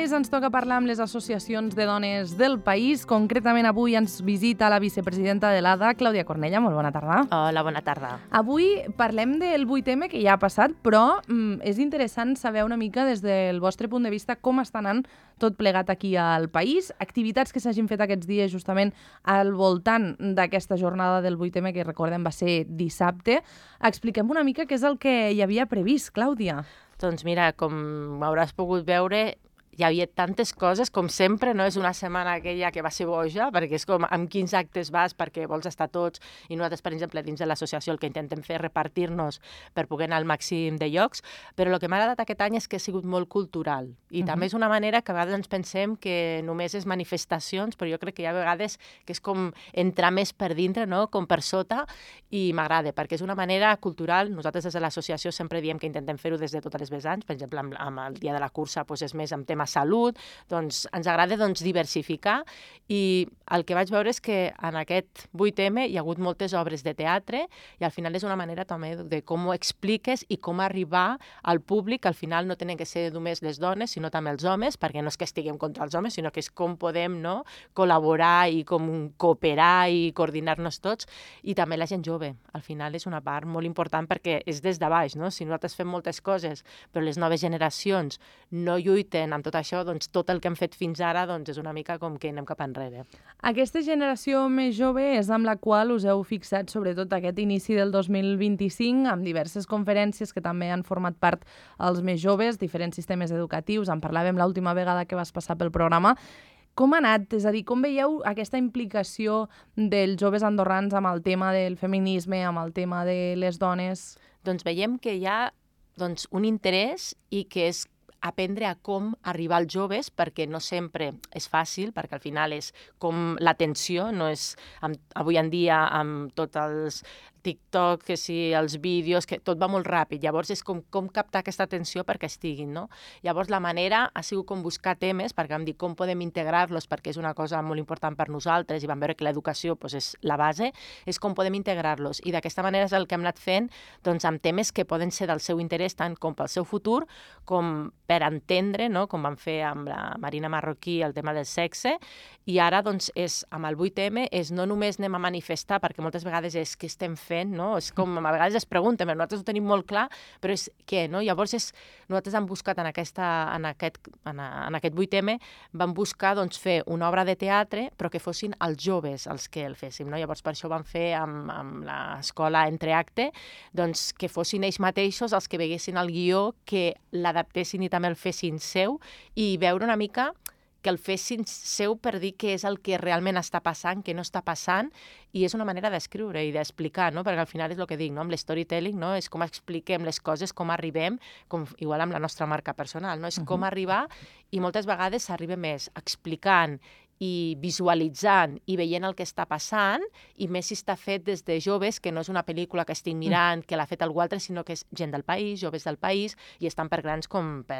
més ens toca parlar amb les associacions de dones del país. Concretament avui ens visita la vicepresidenta de l'ADA, Clàudia Cornella. Molt bona tarda. Hola, bona tarda. Avui parlem del 8M, que ja ha passat, però és interessant saber una mica des del vostre punt de vista com està anant tot plegat aquí al país, activitats que s'hagin fet aquests dies justament al voltant d'aquesta jornada del 8M, que recordem va ser dissabte. Expliquem una mica què és el que hi havia previst, Clàudia. Doncs mira, com hauràs pogut veure, hi havia tantes coses, com sempre, no? És una setmana aquella que va ser boja, perquè és com amb quins actes vas perquè vols estar tots, i nosaltres, per exemple, dins de l'associació el que intentem fer és repartir-nos per poder anar al màxim de llocs, però el que m'ha agradat aquest any és que ha sigut molt cultural, i també és una manera que a vegades ens pensem que només és manifestacions, però jo crec que hi ha vegades que és com entrar més per dintre, no? Com per sota, i m'agrada, perquè és una manera cultural. Nosaltres des de l'associació sempre diem que intentem fer-ho des de totes les vessants, per exemple, amb el dia de la cursa doncs és més amb tema salut, doncs ens agrada diversificar, i el que vaig veure és que en aquest 8M hi ha hagut moltes obres de teatre i al final és una manera també de com ho expliques i com arribar al públic, que al final no tenen que ser només les dones, sinó també els homes, perquè no és que estiguem contra els homes, sinó que és com podem, no, col·laborar i com cooperar i coordinar-nos tots, i també la gent jove. Al final és una part molt important perquè és des de baix, no? Si nosaltres fem moltes coses, però les noves generacions no lluiten amb tot això, doncs tot el que hem fet fins ara doncs és una mica com que anem cap enrere. Aquesta generació més jove és amb la qual us heu fixat sobretot aquest inici del 2025, amb diverses conferències que també han format part els més joves, diferents sistemes educatius, en parlàvem l'última vegada que vas passar pel programa. Com ha anat? És a dir, com veieu aquesta implicació dels joves andorrans amb el tema del feminisme, amb el tema de les dones? Doncs veiem que hi ha un interès i que és aprendre a com arribar als joves, perquè no sempre és fàcil, perquè al final és com l'atenció, no és avui en dia amb tots els TikTok, que si els vídeos, que tot va molt ràpid. Llavors és com captar aquesta atenció perquè estiguin, no? Llavors la manera ha sigut com buscar temes, perquè vam dir com podem integrar-los, perquè és una cosa molt important per nosaltres i vam veure que l'educació és la base, és com podem integrar-los. I d'aquesta manera és el que hem anat fent amb temes que poden ser del seu interès tant com pel seu futur, com per entendre, no? Com vam fer amb la Marina Marroquí el tema del sexe, i ara és amb el 8M és no només anem a manifestar, perquè moltes vegades és què estem fent, no? És com a vegades es pregunten, però nosaltres ho tenim molt clar, però és què, no? Llavors nosaltres hem buscat en aquest 8M, vam buscar fer una obra de teatre, però que fossin els joves els que el féssim, no? Llavors per això vam fer amb l'escola Entreacte, que fossin ells mateixos els que veiessin el guió, que l'adaptessin i també el fessin seu, i veure una mica que el fessin seu per dir què és el que realment està passant, què no està passant, i és una manera d'escriure i d'explicar, no? Perquè al final és el que dic, no? Amb l'storytelling, no? És com expliquem les coses, com arribem, com igual amb la nostra marca personal, no? És com arribar, i moltes vegades s'arriba més explicant i visualitzant i veient el que està passant, i més si està fet des de joves, que no és una pel·lícula que estic mirant, que l'ha fet algú altre, sinó que és gent del país, joves del país, i és tant per grans com per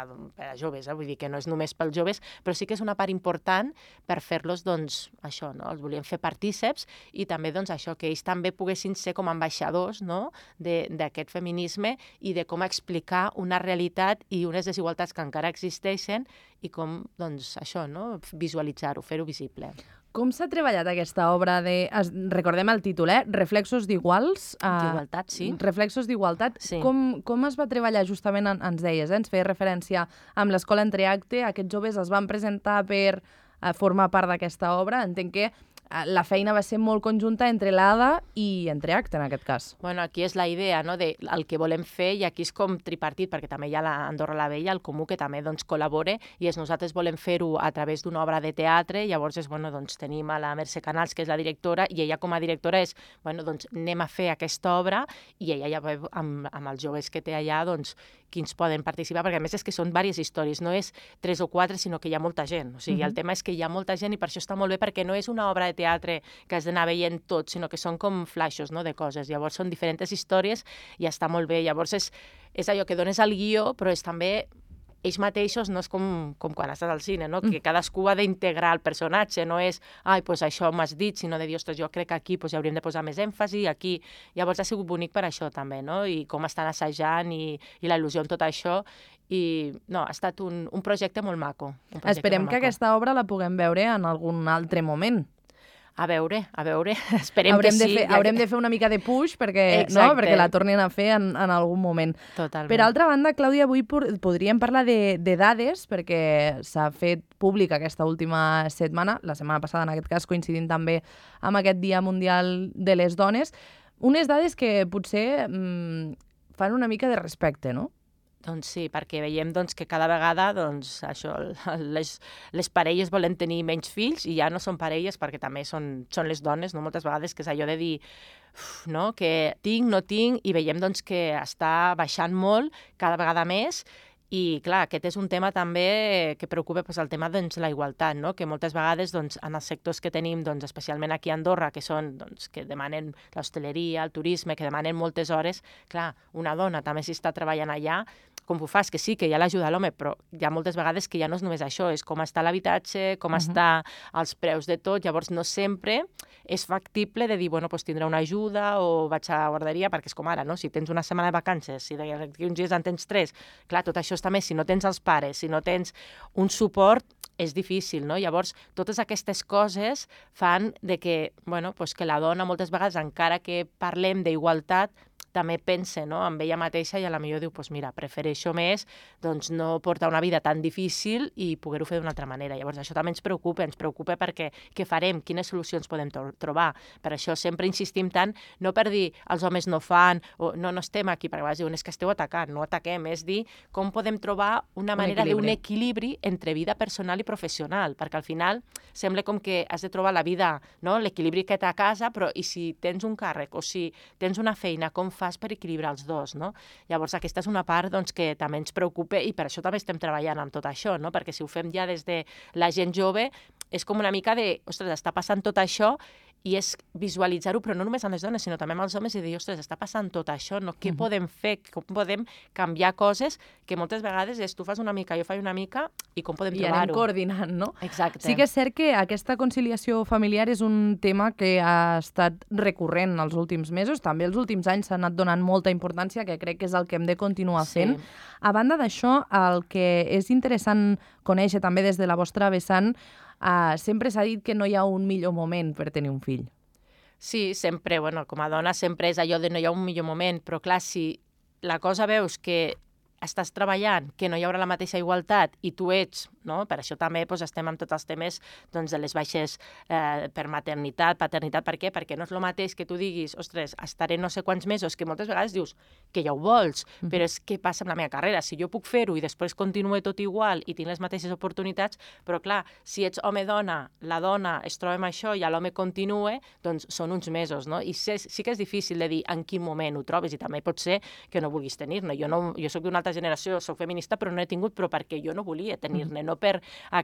a joves, vull dir que no és només pels joves, però sí que és una part important per fer-los, això, no? Els volíem fer partíceps, i també, això, que ells també poguessin ser com ambaixadors, no? D'aquest feminisme i de com explicar una realitat i unes desigualtats que encara existeixen, i com, això, no? Visualitzar-ho, fer-ho visible. Com s'ha treballat aquesta obra de... Recordem el títol, Reflexos d'Iguals. D'igualtat, sí. Reflexos d'Igualtat. Sí. Com es va treballar justament, ens deies, ens feia referència amb l'escola Entreacte, aquests joves es van presentar per formar part d'aquesta obra. Entenc que la feina va ser molt conjunta entre l'ADA i Entreacte, en aquest cas. Bueno, aquí és la idea, no?, de el que volem fer, i aquí és com tripartit, perquè també hi ha l'Andorra la Vella, el Comú, que també col·labora, i nosaltres volem fer-ho a través d'una obra de teatre. Llavors tenim a la Mercè Canals, que és la directora, i ella com a directora anem a fer aquesta obra, i ella ja veu amb els joves que té allà quins poden participar, perquè a més és que són diverses històries, no és 3 o 4, sinó que hi ha molta gent. O sigui, el tema és que hi ha molta gent, i per això està molt bé, perquè no és una obra de teatre que has d'anar veient tot, sinó que són com flaixos, no?, de coses. Llavors són diferents històries i està molt bé. Llavors és allò que dones al guió, però és també ells mateixos no és com quan estàs al cine, no? Que cadascú ha d'integrar el personatge, no és, doncs això m'has dit, sinó de dir, ostres, jo crec que aquí hi hauríem de posar més èmfasi, aquí. Llavors ha sigut bonic per això també, no? I com estan assajant i la il·lusió en tot això. I no, ha estat un projecte molt maco. Esperem que aquesta obra la puguem veure en algun altre moment. A veure, esperem que sí. Haurem de fer una mica de push perquè la tornin a fer en algun moment. Totalment. Per altra banda, Clàudia, avui podríem parlar de dades, perquè s'ha fet pública aquesta última setmana, la setmana passada en aquest cas, coincidint també amb aquest Dia Mundial de les Dones, unes dades que potser fan una mica de respecte, no? Doncs sí, perquè veiem que cada vegada això, les parelles volen tenir menys fills i ja no són parelles perquè també són les dones, no? Moltes vegades que és allò de dir no? Que tinc, no tinc, i veiem que està baixant molt cada vegada més. I, clar, aquest és un tema també que preocupa el tema de la igualtat, no? Que moltes vegades en els sectors que tenim, especialment aquí a Andorra, que són que demanen l'hostaleria, el turisme, que demanen moltes hores, clar, una dona també si està treballant allà, com ho fas? Que sí, que ja l'ajuda l'home, però hi ha moltes vegades que ja no és només això, és com està l'habitatge, com està els preus de tot, llavors no sempre és factible de dir, doncs tindré una ajuda o vaig a la guarderia, perquè és com ara, no? Si tens una setmana de vacances, si d'aquí uns dies en tens 3, clar, tot això està més, si no tens els pares, si no tens un suport, és difícil, no? Llavors, totes aquestes coses fan de que, que la dona moltes vegades, encara que parlem d'igualtat, també pense en ella mateixa i a la millor diu, mira, prefereixo més no portar una vida tan difícil i poder-ho fer d'una altra manera. Llavors, això també ens preocupa perquè què farem, quines solucions podem trobar. Per això sempre insistim tant, no per dir els homes no fan, o no estem aquí, perquè a vegades diuen, és que esteu atacant, no ataquem, és dir com podem trobar una manera d'un equilibri entre vida personal i professional, perquè al final sembla com que has de trobar la vida, no? L'equilibri que té a casa, però i si tens un càrrec o si tens una feina, com fas per equilibrar els dos, no? Llavors, aquesta és una part que també ens preocupa i per això també estem treballant amb tot això, no? Perquè si ho fem ja des de la gent jove, és com una mica de, ostres, està passant tot això i és visualitzar-ho, però no només amb les dones, sinó també amb els homes, i dir, ostres, està passant tot això, no? Què podem fer? Com podem canviar coses que moltes vegades és tu fas una mica, jo faig una mica, i com podem trobar-ho? I anem coordinant, no? Exacte. Sí que és cert que aquesta conciliació familiar és un tema que ha estat recurrent els últims mesos, també els últims anys s'ha anat donant molta importància, que crec que és el que hem de continuar fent. A banda d'això, el que és interessant conèixer també des de la vostra vessant, sempre s'ha dit que no hi ha un millor moment per tenir un fill. Sí, sempre, com a dona sempre és allò de no hi ha un millor moment, però clar, si la cosa veus que estàs treballant, que no hi haurà la mateixa igualtat i tu ets, no? Per això també estem amb tots els temes de les baixes per maternitat, paternitat. Per què? Perquè no és el mateix que tu diguis, ostres, estaré no sé quants mesos, que moltes vegades dius que ja ho vols, però és què passa amb la meva carrera? Si jo puc fer-ho i després continuo tot igual i tinc les mateixes oportunitats, però clar, si ets home-dona, la dona es troba amb això i l'home continua, doncs són uns mesos, no? I sí que és difícil de dir en quin moment ho trobes i també pot ser que no vulguis tenir-ne. Jo soc d'una altra generació, soc feminista, però no he tingut, però perquè jo no volia tenir-ne, no per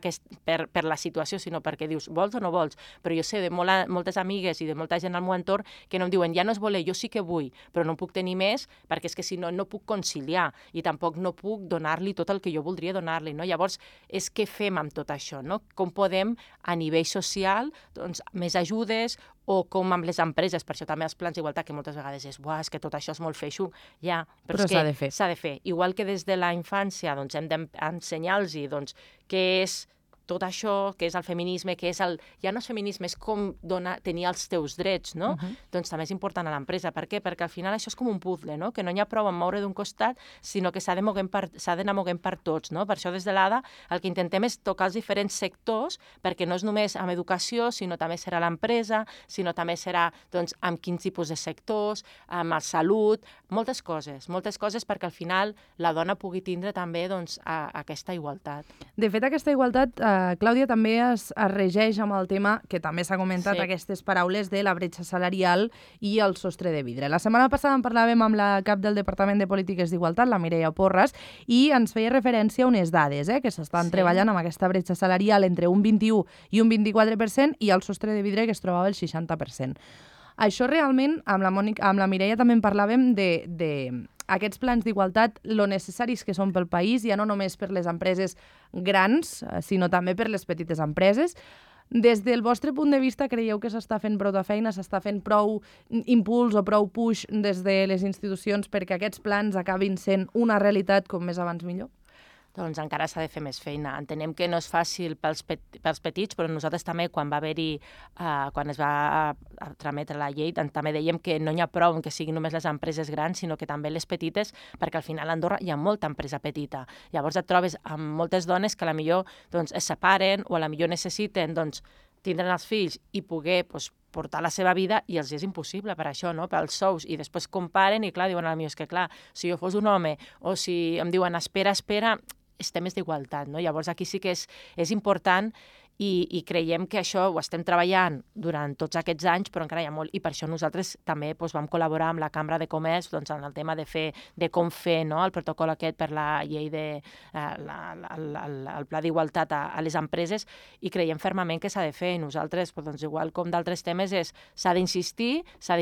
la situació, sinó perquè dius, vols o no vols? Però jo sé de moltes amigues i de molta gent al meu entorn que no em diuen, ja no és voler, jo sí que vull, però no puc tenir més, perquè és que si no, no puc conciliar i tampoc no puc donar-li tot el que jo voldria donar-li, no? Llavors, és què fem amb tot això, no? Com podem, a nivell social, doncs, més ajudes, o com amb les empreses, per això també els plans d'igualtat, que moltes vegades és que tot això és molt feixuc, ja, però s'ha de fer. S'ha de fer. Igual que des de la infància hem d'ensenyar-los què és tot això, que és el feminisme, que és ja no és feminisme, és com tenir els teus drets, no? Doncs també és important a l'empresa. Per què? Perquè al final això és com un puzzle, no? Que no hi ha prou en moure d'un costat, sinó que s'ha d'anar moguent per tots, no? Per això des de l'ADA el que intentem és tocar els diferents sectors, perquè no és només amb educació, sinó també serà l'empresa, sinó també serà amb quins tipus de sectors, amb la salut, moltes coses perquè al final la dona pugui tindre també aquesta igualtat. De fet, aquesta igualtat, Clàudia, també es regeix amb el tema que també s'ha comentat, aquestes paraules de la bretxa salarial i el sostre de vidre. La setmana passada en parlàvem amb la cap del Departament de Polítiques d'Igualtat, la Mireia Porras, i ens feia referència a unes dades que s'estan treballant amb aquesta bretxa salarial entre un 21 i un 24% i el sostre de vidre que es trobava el 60%. Això realment, amb la Mireia també en parlàvem aquests plans d'igualtat, lo necessaris que són pel país, ja no només per les empreses grans, sinó també per les petites empreses. Des del vostre punt de vista, creieu que s'està fent prou de feina, s'està fent prou impuls o prou push des de les institucions perquè aquests plans acabin sent una realitat com més abans millor? Doncs encara s'ha de fer més feina. Entenem que no és fàcil pels petits, però nosaltres també, quan es va trametre la llei, també dèiem que no n'hi ha prou que siguin només les empreses grans, sinó que també les petites, perquè al final a Andorra hi ha molta empresa petita. Llavors et trobes amb moltes dones que potser es separen o potser necessiten tindre els fills i poder portar la seva vida, i els és impossible per això, no? Pels sous, i després comparen i clar, diuen, és que clar, si jo fos un home o si em diuen espera, és temes d'igualtat, no? Llavors aquí sí que és important i creiem que això ho estem treballant durant tots aquests anys, però encara hi ha molt, i per això nosaltres també vam col·laborar amb la Cambra de Comerç en el tema de com fer el protocol aquest per la llei el pla d'igualtat a les empreses, i creiem fermament que s'ha de fer, i nosaltres, igual com d'altres temes, s'ha d'insistir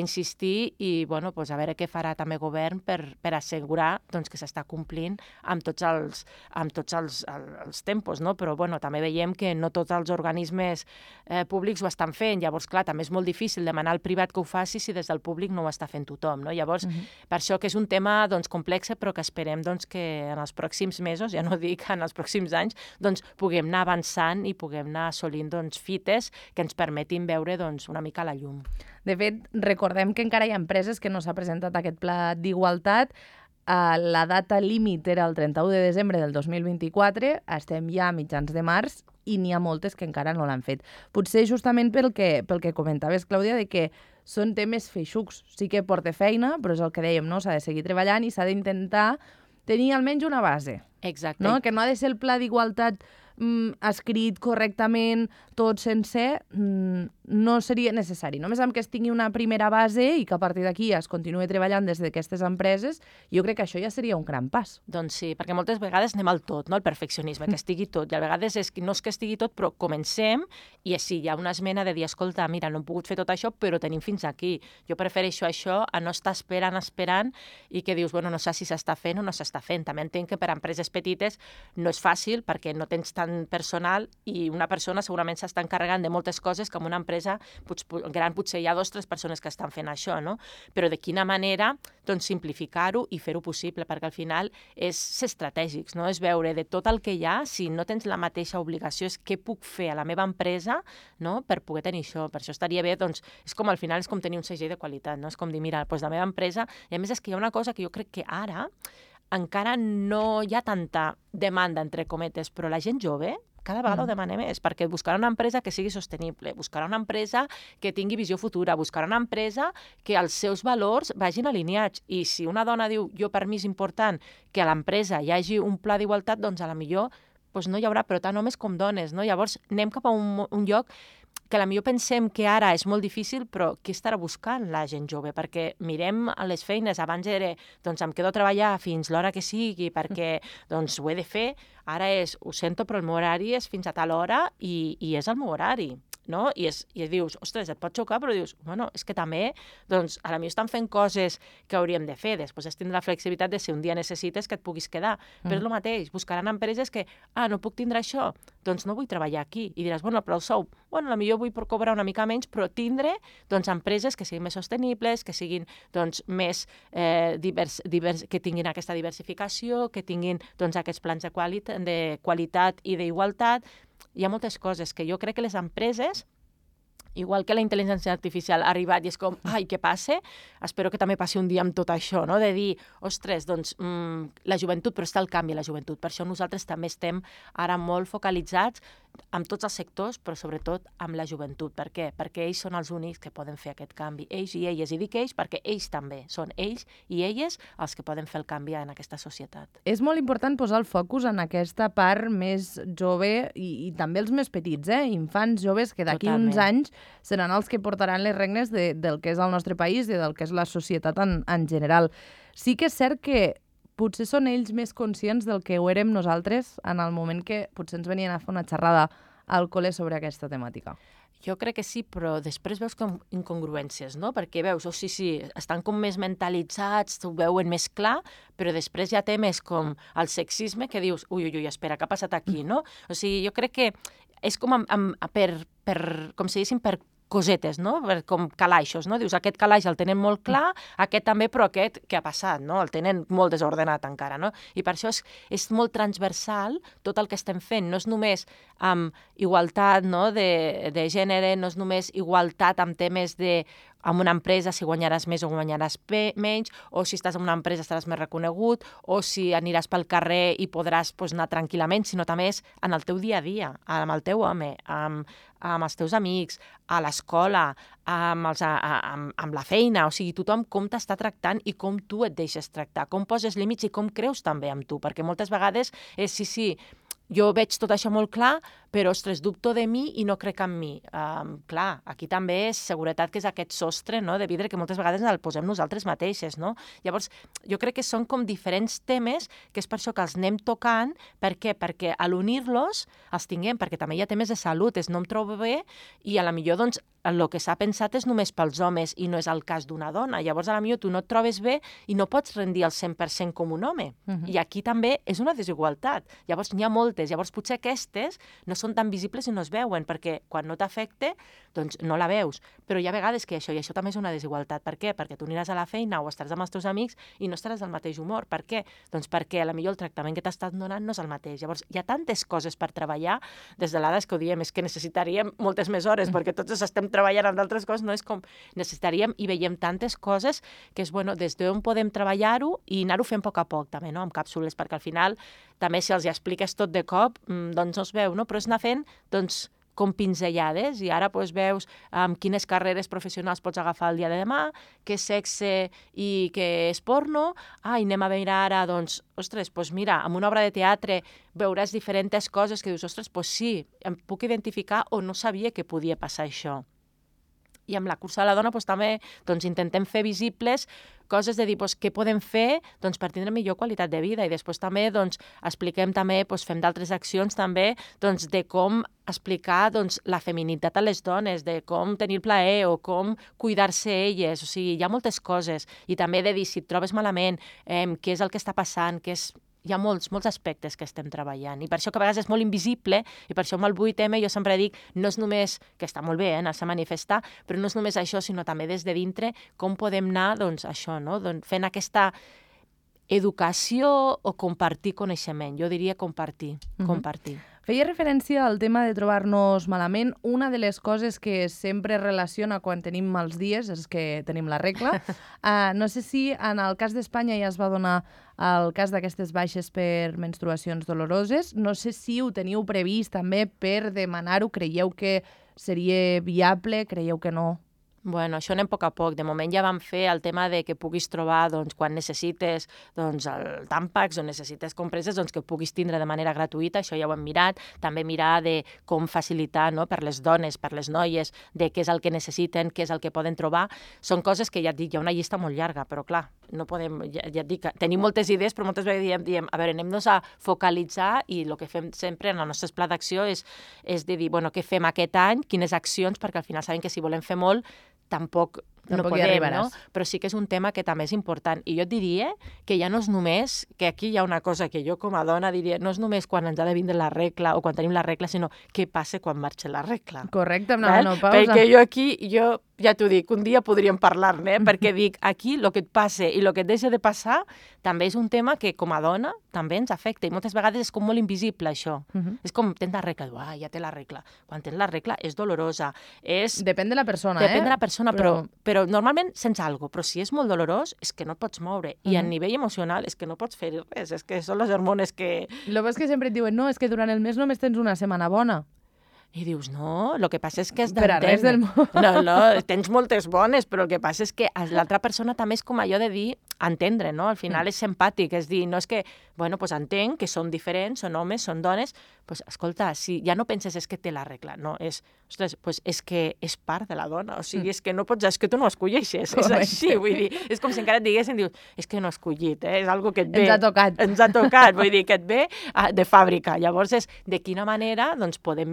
i a veure què farà també el govern per assegurar que s'està complint amb tots els tempos, no? Però també veiem que no tots els organismes públics ho estan fent. Llavors, clar, també és molt difícil demanar al privat que ho faci si des del públic no ho està fent tothom, no? Llavors, per això que és un tema complex, però que esperem que en els pròxims mesos, ja no dic en els pròxims anys, puguem anar avançant i puguem anar assolint fites que ens permetin veure una mica la llum. De fet, recordem que encara hi ha empreses que no s'ha presentat aquest pla d'igualtat. La data límit era el 31 de desembre del 2024, estem ja a mitjans de març i n'hi ha moltes que encara no l'han fet. Potser justament pel que comentaves, Clàudia, de que són temes feixucs. Sí que porta feina, però és el que dèiem, no? S'ha de seguir treballant i s'ha d'intentar tenir almenys una base. Exacte. No? Que no ha de ser el pla d'igualtat escrit correctament, tot sencer, no seria necessari. Només amb que es tingui una primera base i que a partir d'aquí es continuï treballant des d'aquestes empreses, jo crec que això ja seria un gran pas. Doncs sí, perquè moltes vegades anem al tot, no? Al perfeccionisme, que estigui tot. I a vegades no és que estigui tot, però comencem i sí, hi ha una esmena de dir, escolta, mira, no hem pogut fer tot això, però tenim fins aquí. Jo prefereixo això a no estar esperant i que dius, no sé si s'està fent o no s'està fent. També entenc que per a empreses petites no és fàcil perquè no tens tant personal i una persona segurament s'està encarregant de moltes coses que en una empresa gran potser hi ha 2 o 3 persones que estan fent això, no? Però de quina manera simplificar-ho i fer-ho possible, perquè al final és ser estratègics, no? És veure de tot el que hi ha, si no tens la mateixa obligació, és què puc fer a la meva empresa, no? Per poder tenir això. Per això estaria bé, és com al final és com tenir un segell de qualitat, no? És com dir, mira, la meva empresa, i a més és que hi ha una cosa que jo crec que ara encara no hi ha tanta demanda, entre cometes, però la gent jove cada vegada ho demana més, perquè buscarà una empresa que sigui sostenible, buscarà una empresa que tingui visió futura, buscarà una empresa que els seus valors vagin alineats. I si una dona diu, per mi és important que a l'empresa hi hagi un pla d'igualtat, doncs a la millor no hi haurà, però tant homes com dones, no? Llavors anem cap a un lloc que potser pensem que ara és molt difícil, però què estarà buscant la gent jove? Perquè mirem a les feines, abans era, em quedo a treballar fins l'hora que sigui perquè ho he de fer, ara ho sento, però el meu horari és fins a tal hora i és el meu horari. No? I dius, ostres, et pot xocar, però dius, és que també, a la millor estan fent coses que hauríem de fer. Després has tindre la flexibilitat de si un dia necessites que et puguis quedar. Però és el mateix, buscaran empreses que, no puc tindre això, doncs no vull treballar aquí. I diràs, però el sou, a la millor vull cobrar una mica menys, però tindre empreses que siguin més sostenibles, que siguin més que tinguin aquesta diversificació, que tinguin aquests plans de qualitat i d'igualtat. Hi ha moltes coses que jo crec que les empreses, igual que la intel·ligència artificial ha arribat i és com, què passa? Espero que també passi un dia amb tot això, no? De dir, ostres, la joventut, però està el canvi a la joventut. Per això nosaltres també estem ara molt focalitzats amb tots els sectors, però sobretot amb la joventut. Per què? Perquè ells són els únics que poden fer aquest canvi. Ells i elles. I dic ells perquè ells també. Són ells i elles els que poden fer el canvi en aquesta societat. És molt important posar el focus en aquesta part més jove i també els més petits, infants joves que d'aquí uns anys seran els que portaran les regnes del que és el nostre país i del que és la societat en general. Sí que és cert que potser són ells més conscients del que ho érem nosaltres en el moment que potser ens venien a fer una xerrada al col·le sobre aquesta temàtica. Jo crec que sí, però després veus com incongruències, no? Perquè veus, sí, estan com més mentalitzats, ho veuen més clar, però després hi ha temes com el sexisme que dius, ui, espera, què ha passat aquí, no? O sigui, jo crec que és com com si diguéssim, per cosetes, no? Com calaixos, no? Dius, aquest calaix el tenen molt clar, aquest també, però aquest, què ha passat, no? El tenen molt desordenat encara, no? I per això és molt transversal tot el que estem fent. No és només amb igualtat, no? de gènere, no és només igualtat amb temes de en una empresa si guanyaràs més o guanyaràs menys, o si estàs en una empresa estaràs més reconegut, o si aniràs pel carrer i podràs anar tranquil·lament, sinó també és en el teu dia a dia, amb el teu home, amb els teus amics, a l'escola, amb la feina, o sigui, tothom com t'està tractant i com tu et deixes tractar, com poses límits i com creus també amb tu, perquè moltes vegades és sí, jo veig tot això molt clar, però, ostres, dubto de mi i no crec en mi. Clar, aquí també és seguretat, que és aquest sostre, no?, de vidre que moltes vegades el posem nosaltres mateixes, no? Llavors, jo crec que són com diferents temes, que és per això que els anem tocant. Per què? Perquè a l'unir-los els tinguem, perquè també hi ha temes de salut, és no em trobo bé i a la millor, doncs, el que s'ha pensat és només pels homes i no és el cas d'una dona. Llavors, a la millor tu no et trobes bé i no pots rendir el 100% com un home. I aquí també és una desigualtat. Llavors, n'hi ha moltes. Llavors, potser aquestes no són tan visibles i no es veuen, perquè quan no t'afecte, doncs no la veus. Però hi ha vegades que això també és una desigualtat. Per què? Perquè tu aniràs a la feina o estaràs amb els teus amics i no estaràs del mateix humor. Per què? Doncs perquè a la millor el tractament que t'estan donant no és el mateix. Llavors, hi ha tantes coses per treballar, des de l'Ades que ho diem, és que necessitaríem moltes més hores, perquè tots estem treballant amb d'altres coses, no és com necessitaríem i veiem tantes coses que és, bueno, des d'on podem treballar-ho i anar-ho fent a poc a poc, també, no?, amb càpsules, perquè al final també si els expliques tot de cop, doncs no es veu, no?, però és anar fent, doncs, com pinzellades, i ara doncs, veus quines carreres professionals pots agafar el dia de demà, què és sexe i què és porno, i anem a veure ara, doncs, ostres, doncs mira, amb una obra de teatre veuràs diferents coses que dius, ostres, doncs sí, em puc identificar o no sabia que podia passar això. I amb la cursa de la dona doncs, també intentem fer visibles coses de dir què podem fer per tindre millor qualitat de vida, i després també expliquem també, fem d'altres accions també de com explicar la feminitat a les dones, de com tenir plaer o com cuidar-se elles, o sigui, hi ha moltes coses, i també de dir si et trobes malament, què és el que està passant, hi ha molts aspectes que estem treballant, i per això que a vegades és molt invisible, i per això amb el 8M jo sempre dic, no és només, que està molt bé anar-se a manifestar, però no és només això, sinó també des de dintre com podem anar, això, no?, fent aquesta educació o compartir coneixement. Jo diria compartir. Feia referència al tema de trobar-nos malament. Una de les coses que sempre relaciona quan tenim mals dies és que tenim la regla. No sé si en el cas d'Espanya ja es va donar el cas d'aquestes baixes per menstruacions doloroses. No sé si ho teniu previst també per demanar-ho. Creieu que seria viable? Creieu que no? Bueno, això anem a poc a poc. De moment ja vam fer el tema de que puguis trobar, quan necessites el Tampax o necessites compreses, que ho puguis tindre de manera gratuïta, això ja ho hem mirat. També mirar de com facilitar, no?, per les dones, per les noies, de què és el que necessiten, què és el que poden trobar. Són coses que, ja et dic, hi ha una llista molt llarga, però clar, no podem, ja et dic, tenim moltes idees, però moltes vegades diem, a veure, anem-nos a focalitzar, i el que fem sempre en el nostre pla d'acció és de dir, bueno, què fem aquest any, quines accions, perquè al final sabem que si volem fer molt, tampoc no podem, no? Però sí que és un tema que també és important. I jo et diria que ja no és només, que aquí hi ha una cosa que jo com a dona diria, no és només quan ens ha de vindre la regla o quan tenim la regla, sinó què passa quan marxa la regla. Correcte, amb la menopausa. Perquè jo aquí, ja t'ho dic, un dia podríem parlar-ne, perquè dic, aquí el que et passa i el que et deixa de passar també és un tema que com a dona també ens afecta, i moltes vegades és com molt invisible això. És com, tens la regla, ja té la regla. Quan tens la regla és dolorosa. Depèn de la persona, Depèn de la persona, però normalment sense alguna cosa. Però si és molt dolorós és que no et pots moure. I a nivell emocional és que no pots fer res. És que són les hormones que... El que és que sempre et diuen, no, és que durant el mes només tens una setmana bona. I dius, no, el que passa és que has d'entendre. Per a res del món. No, tens moltes bones, però el que passa és que l'altra persona també és com allò de dir, entendre, no? Al final és empàtic, és dir, no és que, bueno, doncs entenc que són diferents, són homes, són dones, doncs escolta, si ja no penses és que té la regla, no, ostres, doncs és que és part de la dona, o sigui, és que no pots, és que tu no escolleixes, és així, vull dir, és com si encara et diguessin, dius, és que no he escollit, és algo que et ve. Ens ha tocat, vull dir, que et ve de fàbrica. Llavors és de quina manera, doncs, podem millorar tot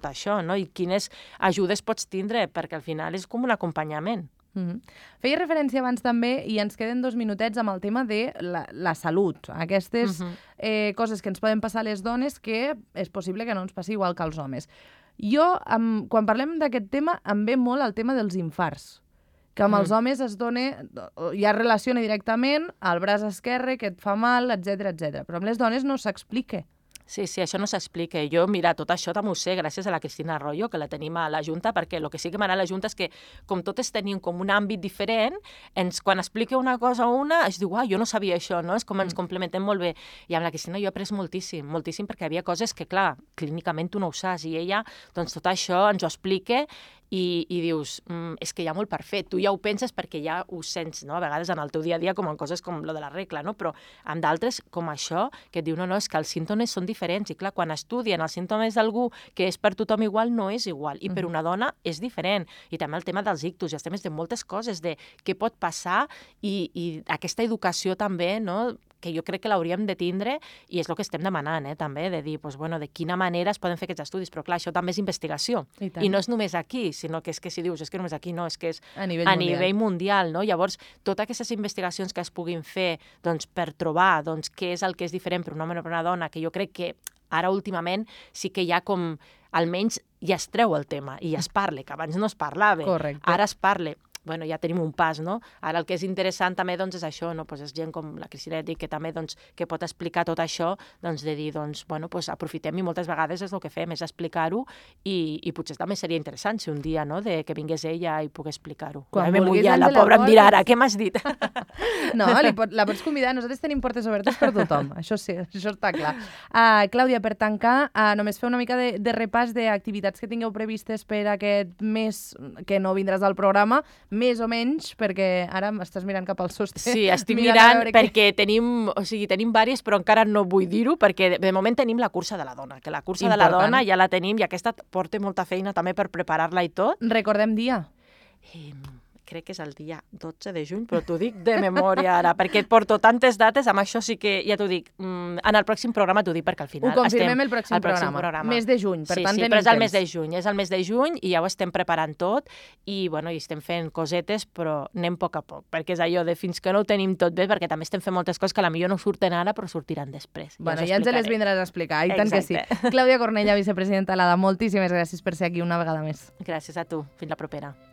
això, no? I quines ajudes pots tindre, perquè al final és com un acompanyament. Feia referència abans també, i ens queden 2 minutets, amb el tema de la salut. Aquestes coses que ens poden passar a les dones que és possible que no ens passi igual que als homes. Jo, quan parlem d'aquest tema, em ve molt el tema dels infarts, que amb els homes ja relaciona directament al braç esquerre, que et fa mal, etc. Però amb les dones no s'explica. Sí, això no s'explica. Jo, mira, tot això també ho sé gràcies a la Cristina Arroyo, que la tenim a la Junta, perquè el que sí que m'agrada a la Junta és que, com totes tenim com un àmbit diferent, quan explica una cosa a una, es diu, jo no sabia això, no? És com ens complementem molt bé. I amb la Cristina jo he après moltíssim, perquè hi havia coses que, clar, clínicament tu no ho saps, i ella, doncs, tot això ens ho explica i dius, és que hi ha molt per fer. Tu ja ho penses perquè ja ho sents, no? A vegades en el teu dia a dia, com en coses com lo de la regla, no? Però amb d'altres, com això, que et diu, no, és que els símptomes són diferents. I clar, quan estudien els símptomes d'algú que és per tothom igual, no és igual. I per una dona és diferent. I també el tema dels ictus, i els temes de moltes coses, de què pot passar, i aquesta educació també, no?, que jo crec que l'hauríem de tindre, i és el que estem demanant, també, de dir, de quina manera es poden fer aquests estudis, però clar, això també és investigació. I no és només aquí, sinó que és que si dius, és que només aquí no, és que és a nivell mundial, no? Llavors, totes aquestes investigacions que es puguin fer per trobar què és el que és diferent per un home o per una dona, que jo crec que ara últimament sí que hi ha com, almenys ja es treu el tema i ja es parla, que abans no es parlava. Correcte. Ara es parla. Bueno, ja tenim un pas, no? Ara el que és interessant també és això, no? És gent com la Cristina que també que pot explicar tot això, de dir, aprofitem, i moltes vegades és el que fem, és explicar-ho, i potser també seria interessant si un dia, no?, que vingués ella i pogués explicar-ho. Quan vulguis, la pobra em dirà ara, què m'has dit? No, la pots convidar, nosaltres tenim portes obertes per tothom, això sí, això està clar. Clàudia, per tancar, només fer una mica de repàs d'activitats que tingueu previstes per aquest mes, que no vindràs al programa, més o menys, perquè ara m'estàs mirant cap al sostre. Sí, estic mirant perquè tenim diverses, però encara no vull dir-ho, perquè de moment tenim la cursa de la dona, que la cursa de la dona ja la tenim, i aquesta porta molta feina també per preparar-la i tot. Recordem dia. Crec que és el dia 12 de juny, però t'ho dic de memòria ara, perquè et porto tantes dates, amb això sí que ja t'ho dic. En el pròxim programa t'ho dic, perquè al final ho confirmem el pròxim programa. Mes de juny, per tant tenim temps. Sí, però és el mes de juny, i ja ho estem preparant tot, i estem fent cosetes, però anem a poc, perquè és allò de fins que no ho tenim tot bé, perquè també estem fent moltes coses que potser no surten ara, però sortiran després. Bueno, ja ens les vindràs a explicar, i tant que sí. Clàudia Cornellà, vicepresidenta l'ADA, moltíssimes gràcies per ser aquí una vegada més. Gràcies a tu. Fins la propera.